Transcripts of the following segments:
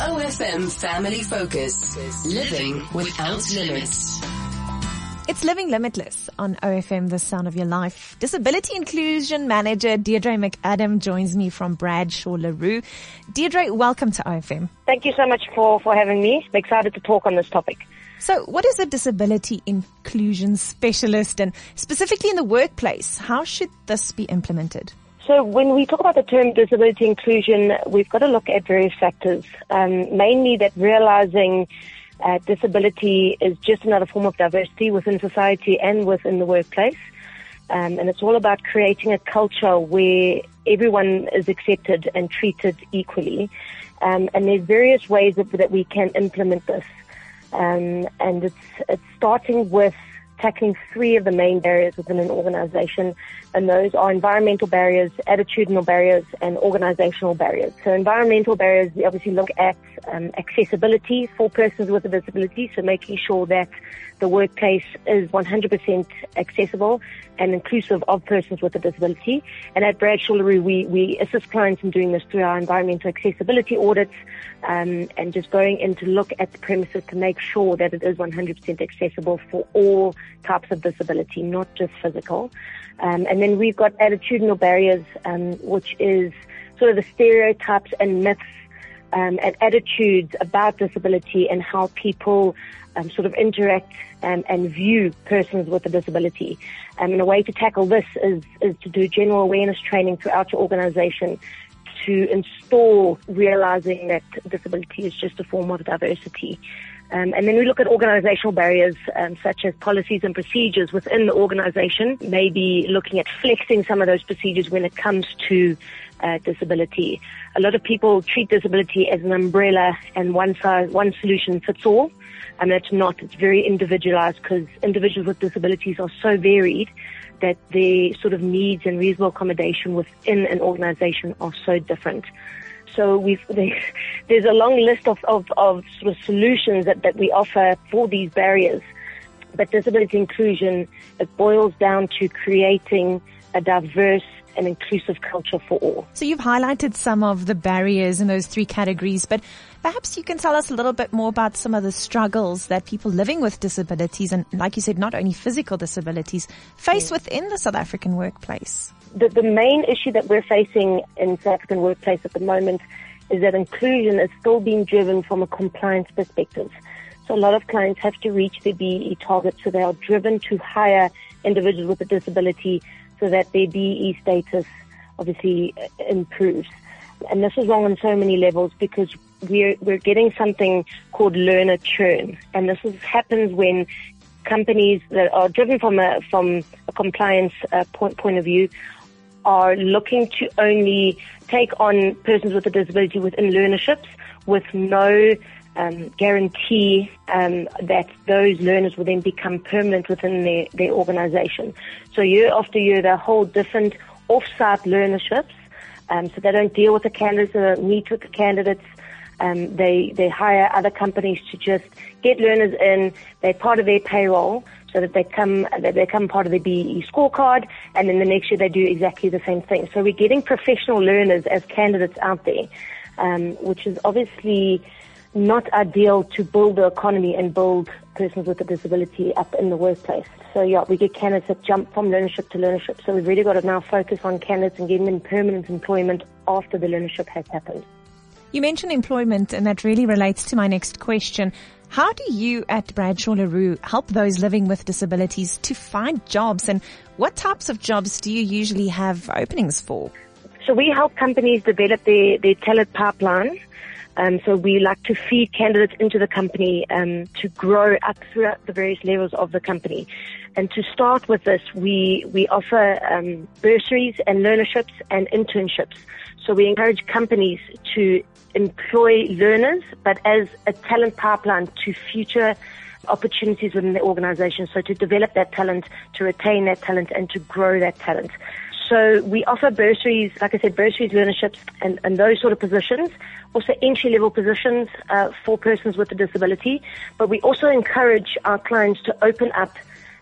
OFM Family Focus. Living without limits. It's Living Limitless on OFM, the sound of your life. Disability Inclusion Manager Deirdre McAdam joins me from Bradshaw LaRue. Deirdre, welcome to OFM. Thank you so much for having me. I'm excited to talk on this topic. So what is a disability inclusion specialist, and specifically in the workplace, how should this be implemented? So when we talk about the term disability inclusion, we've got to look at various factors, mainly that realizing disability is just another form of diversity within society and within the workplace. And it's all about creating a culture where everyone is accepted and treated equally. And there's various ways that we can implement this. And it's starting with tackling three of the main barriers within an organization, and those are environmental barriers, attitudinal barriers, and organizational barriers. So environmental barriers, we obviously look at accessibility for persons with a disability, so making sure that the workplace is 100% accessible and inclusive of persons with a disability. And at Bradshaw LaRue, we assist clients in doing this through our environmental accessibility audits, and just going in to look at the premises to make sure that it is 100% accessible for all types of disability, not just physical. And then we've got attitudinal barriers, which is sort of the stereotypes and myths and attitudes about disability and how people sort of interact and view persons with a disability. And a way to tackle this is to do general awareness training throughout your organization to install realizing that disability is just a form of diversity. And then we look at organizational barriers, such as policies and procedures within the organization, maybe looking at flexing some of those procedures when it comes to disability. A lot of people treat disability as an umbrella and one solution fits all. And that's not. It's very individualized because individuals with disabilities are so varied that their sort of needs and reasonable accommodation within an organization are so different. So there's a long list of sort of solutions that we offer for these barriers. But disability inclusion, it boils down to creating a diverse and inclusive culture for all. So you've highlighted some of the barriers in those three categories, but perhaps you can tell us a little bit more about some of the struggles that people living with disabilities, and like you said, not only physical disabilities, face within the South African workplace. The main issue that we're facing in South African workplace at the moment is that inclusion is still being driven from a compliance perspective. So a lot of clients have to reach their BEE targets, so they are driven to hire individuals with a disability so that their BEE status obviously improves. And this is wrong on so many levels because we're getting something called learner churn. And this happens when companies that are driven from a compliance point of view are looking to only take on persons with a disability within learnerships with no guarantee that those learners will then become permanent within their organization. So year after year, they hold different off-site learnerships. So they don't deal with the candidates, they don't meet with the candidates. They hire other companies to just get learners in. They're part of their payroll so that they come part of the BEE scorecard, and then the next year they do exactly the same thing. So we're getting professional learners as candidates out there, which is obviously not ideal to build the economy and build persons with a disability up in the workplace. So yeah, we get candidates that jump from learnership to learnership. So we've really got to now focus on candidates and getting them in permanent employment after the learnership has happened. You mentioned employment, and that really relates to my next question. How do you at Bradshaw LaRue help those living with disabilities to find jobs, and what types of jobs do you usually have openings for? So we help companies develop their talent pipeline. So we like to feed candidates into the company to grow up throughout the various levels of the company. And to start with this, we offer bursaries and learnerships and internships. So we encourage companies to employ learners, but as a talent pipeline to future opportunities within the organization. So to develop that talent, to retain that talent, and to grow that talent. So we offer bursaries, like I said, bursaries, learnerships, and those sort of positions. Also entry-level positions for persons with a disability. But we also encourage our clients to open up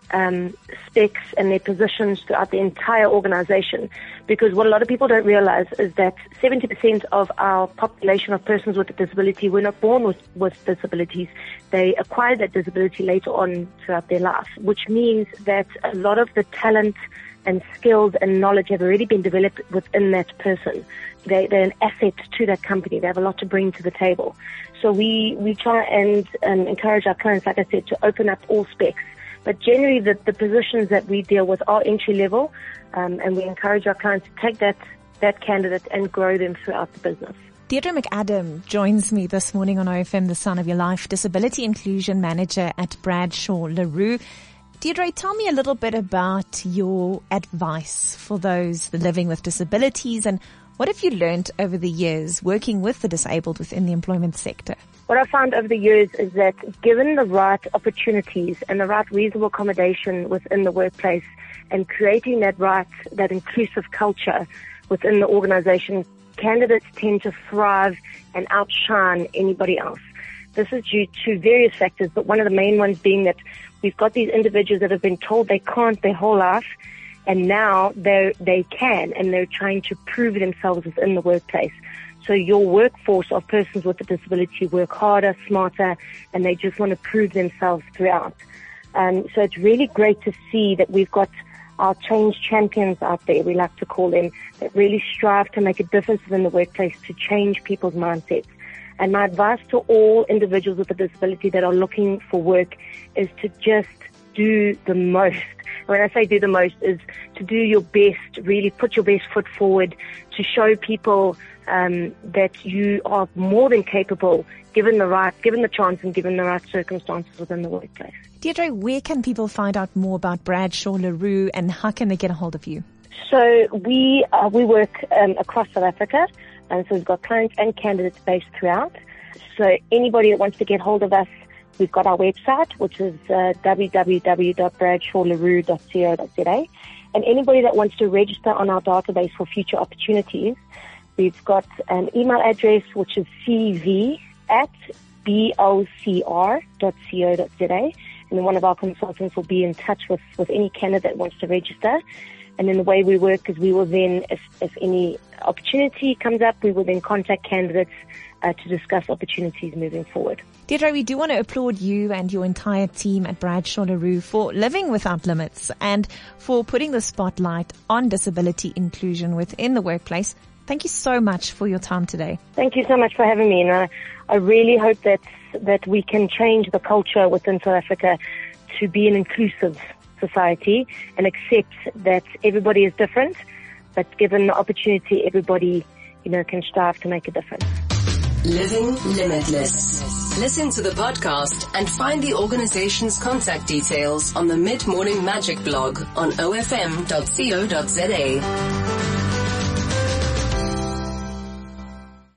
specs and their positions throughout the entire organization. Because what a lot of people don't realize is that 70% of our population of persons with a disability were not born with disabilities. They acquired that disability later on throughout their life, which means that a lot of the talent and skills and knowledge have already been developed within that person. They're an asset to that company. They have a lot to bring to the table. So we try and encourage our clients, like I said, to open up all specs. But generally, the positions that we deal with are entry level, and we encourage our clients to take that candidate and grow them throughout the business. Deirdre McAdam joins me this morning on OFM, the Sun of Your Life, Disability Inclusion Manager at Bradshaw LaRue. Deirdre, tell me a little bit about your advice for those living with disabilities, and what have you learned over the years working with the disabled within the employment sector? What I found over the years is that given the right opportunities and the right reasonable accommodation within the workplace and creating that inclusive culture within the organization, candidates tend to thrive and outshine anybody else. This is due to various factors, but one of the main ones being that we've got these individuals that have been told they can't their whole life, and now they can, and they're trying to prove themselves within the workplace. So your workforce of persons with a disability work harder, smarter, and they just want to prove themselves throughout. So it's really great to see that we've got our change champions out there, we like to call them, that really strive to make a difference within the workplace to change people's mindsets. And my advice to all individuals with a disability that are looking for work is to just do the most. When I say do the most, is to do your best, really put your best foot forward to show people that you are more than capable, given the chance and given the right circumstances within the workplace. Deirdre, where can people find out more about Bradshaw LaRue, and how can they get a hold of you? So we work across South Africa, and so we've got clients and candidates based throughout. So anybody that wants to get hold of us, we've got our website, which is www.bradshawlarue.co.za. And anybody that wants to register on our database for future opportunities, we've got an email address, which is cv@bocr.co.za. And then one of our consultants will be in touch with any candidate that wants to register. And then the way we work is we will then, if any opportunity comes up, we will then contact candidates to discuss opportunities moving forward. Deirdre, we do want to applaud you and your entire team at Bradshaw LaRue for living without limits and for putting the spotlight on disability inclusion within the workplace. Thank you so much for your time today. Thank you so much for having me, and I really hope that we can change the culture within South Africa to be an inclusive society and accept that everybody is different, but given the opportunity, everybody, can strive to make a difference. Living Limitless. Listen to the podcast and find the organization's contact details on the Mid Morning Magic blog on ofm.co.za.